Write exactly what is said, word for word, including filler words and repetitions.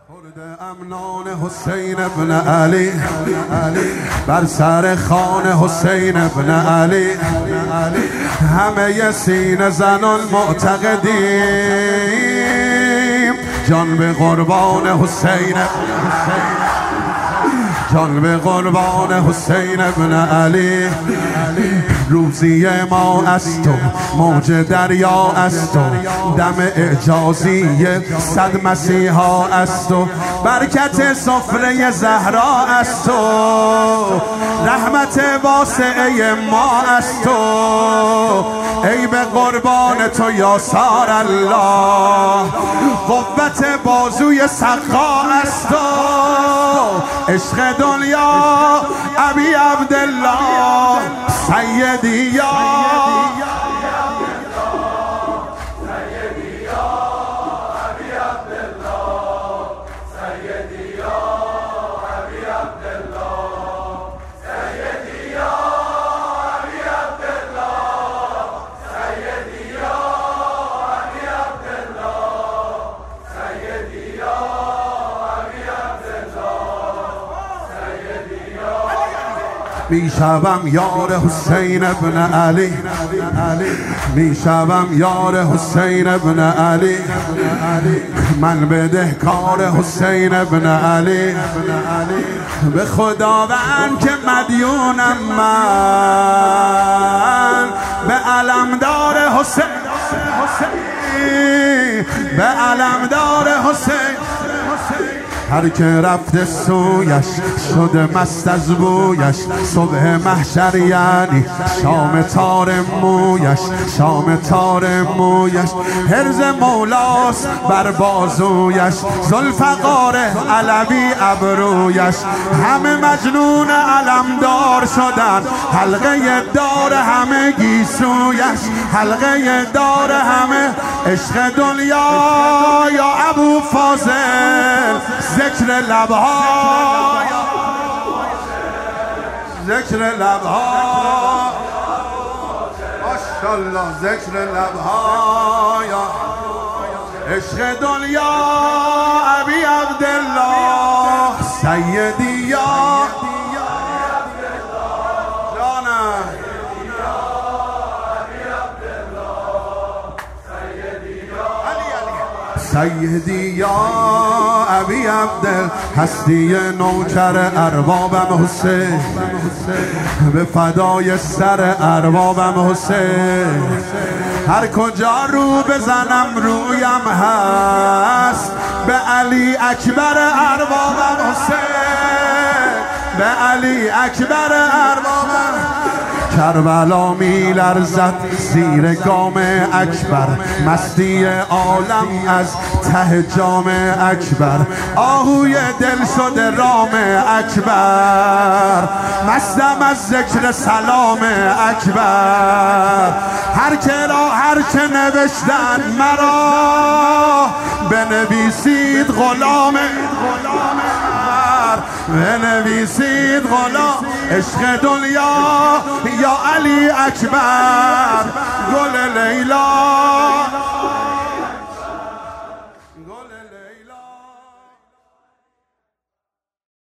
خورد امنان حسین ابن علی بر سر خان حسین ابن علی، همه سینه زنان معتقدیم جان به قربان حسین، جان به قربان حسین ابن علی. روزی ما است و موج دریا است و دم اعجازی صد مسیحا است و برکت سفره زهرا است و رحمت واسعه ما است و ای به قربان تو یا سار الله، قوت بازوی سقا است و عشق دنیا ابی عبدالله سیدی یا میشوم یار حسین ابن علی، میشوم یار حسین ابن علی، من بدهکار حسین ابن علی، به خداوند که مدیونم من، به علمدار حسین، به علمدار حسین. هر که رفته سویش شده مست از بویش، صبح محشر یعنی شام تار مویش، شام تار مویش. حرز مولاست بر بازویش، ذوالفقار علوی ابرویش. همه مجنون علمدار شدن، حلقه دار همه گیسویش، حلقه دار همه عشق دنیا یا ابو فاضل. ذکر لبها ذکر لبها ماشاءالله، ذکر لبها یا عشق دنیا ابی عبدالله سیدی یا سیدی یا ابی عبدال. هستی نوکر اربابم حسین، به فدای سر اربابم حسین. هر کجا رو بزنم رویم هست، به علی اکبر اربابم حسین، به علی اکبر اربابم. کربلا می لرزد زیر گام اکبر، مستی عالم از ته جام اکبر. آهوی دل شده رام اکبر، مستم از ذکر سلام اکبر. هر که را هر که نوشتن مرا، بنویسید غلام، بنویسید غلام. عشق دنیا یا علی اکبر، گل لیلا